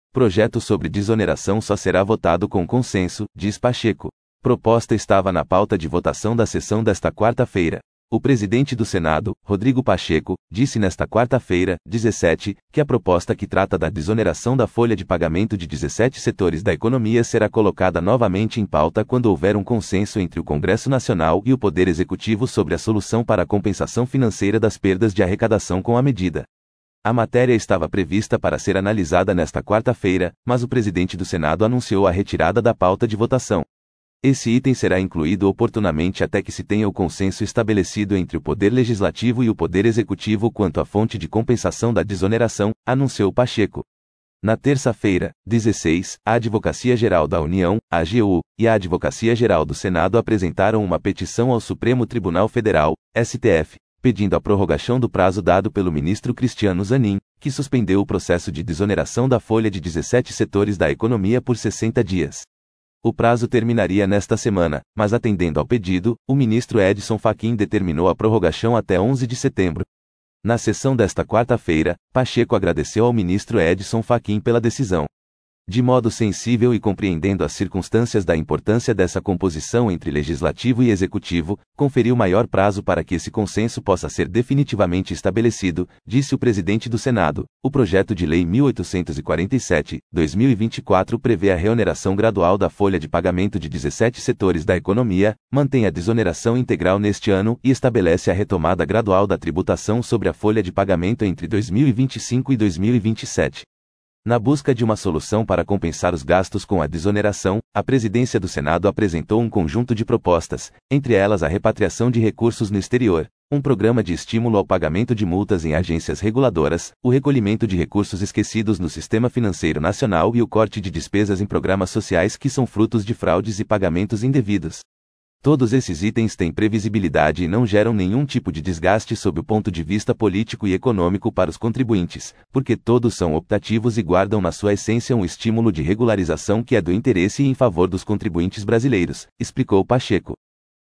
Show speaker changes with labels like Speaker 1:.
Speaker 1: Projeto sobre desoneração só será votado com consenso, diz Pacheco. Proposta estava na pauta de votação da sessão desta quarta-feira. O presidente do Senado, Rodrigo Pacheco, disse nesta quarta-feira, 17, que a proposta que trata da desoneração da folha de pagamento de 17 setores da economia será colocada novamente em pauta quando houver um consenso entre o Congresso Nacional e o Poder Executivo sobre a solução para a compensação financeira das perdas de arrecadação com a medida. A matéria estava prevista para ser analisada nesta quarta-feira, mas o presidente do Senado anunciou a retirada da pauta de votação. Esse item será incluído oportunamente até que se tenha o consenso estabelecido entre o Poder Legislativo e o Poder Executivo quanto à fonte de compensação da desoneração, anunciou Pacheco. Na terça-feira, 16, a Advocacia Geral da União, AGU, e a Advocacia Geral do Senado apresentaram uma petição ao Supremo Tribunal Federal, STF, pedindo a prorrogação do prazo dado pelo ministro Cristiano Zanin, que suspendeu o processo de desoneração da folha de 17 setores da economia por 60 dias. O prazo terminaria nesta semana, mas atendendo ao pedido, o ministro Edson Fachin determinou a prorrogação até 11 de setembro. Na sessão desta quarta-feira, Pacheco agradeceu ao ministro Edson Fachin pela decisão. De modo sensível e compreendendo as circunstâncias da importância dessa composição entre legislativo e executivo, conferiu maior prazo para que esse consenso possa ser definitivamente estabelecido, disse o presidente do Senado. O projeto de lei 1847/2024 prevê a reoneração gradual da folha de pagamento de 17 setores da economia, mantém a desoneração integral neste ano e estabelece a retomada gradual da tributação sobre a folha de pagamento entre 2025 e 2027. Na busca de uma solução para compensar os gastos com a desoneração, a presidência do Senado apresentou um conjunto de propostas, entre elas a repatriação de recursos no exterior, um programa de estímulo ao pagamento de multas em agências reguladoras, o recolhimento de recursos esquecidos no sistema financeiro nacional e o corte de despesas em programas sociais que são frutos de fraudes e pagamentos indevidos. Todos esses itens têm previsibilidade e não geram nenhum tipo de desgaste sob o ponto de vista político e econômico para os contribuintes, porque todos são optativos e guardam na sua essência um estímulo de regularização que é do interesse e em favor dos contribuintes brasileiros, explicou Pacheco.